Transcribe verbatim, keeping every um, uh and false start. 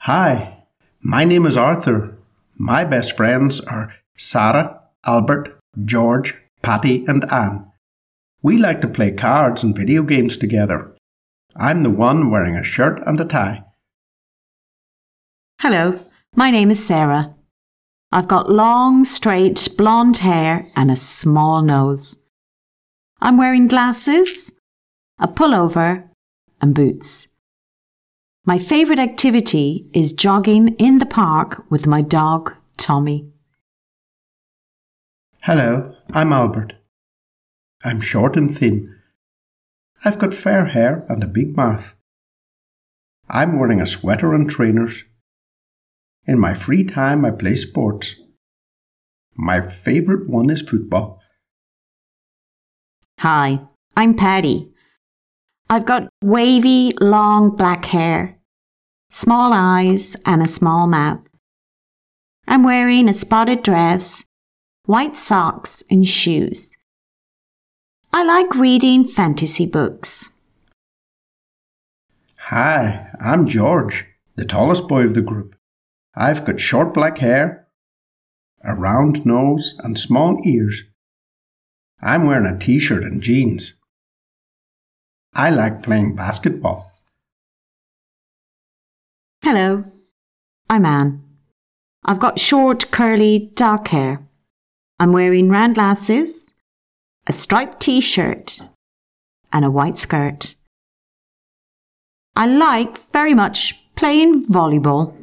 Hi, my name is Arthur. My best friends are Sarah, Albert, George, Patty, and Anne. We like to play cards and video games together. I'm the one wearing a shirt and a tie. Hello, my name is Sarah. I've got long, straight, blonde hair and a small nose. I'm wearing glasses, a pullover, and boots. My favourite activity is jogging in the park with my dog, Tommy. Hello, I'm Albert. I'm short and thin. I've got fair hair and a big mouth. I'm wearing a sweater and trainers. In my free time, I play sports. My favourite one is football. Hi, I'm Patty. I've got wavy, long black hair, small eyes and a small mouth. I'm wearing a spotted dress, white socks and shoes. I like reading fantasy books. Hi, I'm George, the tallest boy of the group. I've got short black hair, a round nose and small ears. I'm wearing a t-shirt and jeans. I like playing basketball. Hello, I'm Anne. I've got short, curly, dark hair. I'm wearing round glasses, a striped t-shirt, and a white skirt. I like very much playing volleyball.